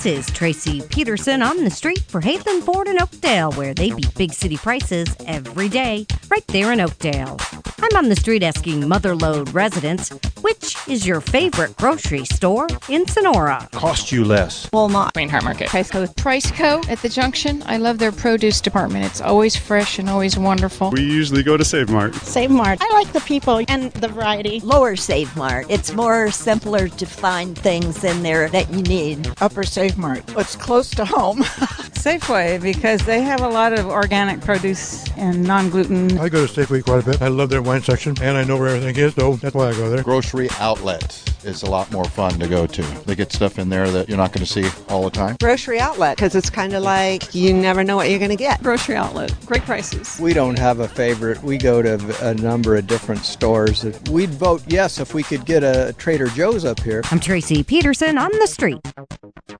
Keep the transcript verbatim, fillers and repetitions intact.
is Tracy Peterson on the street for Haven Ford in Oakdale, where they beat big city prices every day, right there in Oakdale. I'm on the street asking Motherlode residents, which is your favorite grocery store in Sonora? Cost you less. Walmart. Greenheart Market. Priceco. Priceco at the Junction. I love their produce department. It's always fresh and always wonderful. We usually go to Save Mart. Save Mart. I like the people and the variety. Lower Save Mart. It's more simpler to find things in there that you need. Upper Save Mart. It's close to home. Safeway, because they have a lot of organic produce and non-gluten. I go to Safeway quite a bit. I love their wine section, and I know where everything is, so that's why I go there. Grocery outlet is a lot more fun to go to. They get stuff in there that you're not going to see all the time. Grocery outlet, because it's kind of like you never know what you're going to get. Grocery outlet, great prices. We don't have a favorite. We go to a number of different stores. We'd vote yes if we could get a Trader Joe's up here. I'm Tracy Peterson on the street.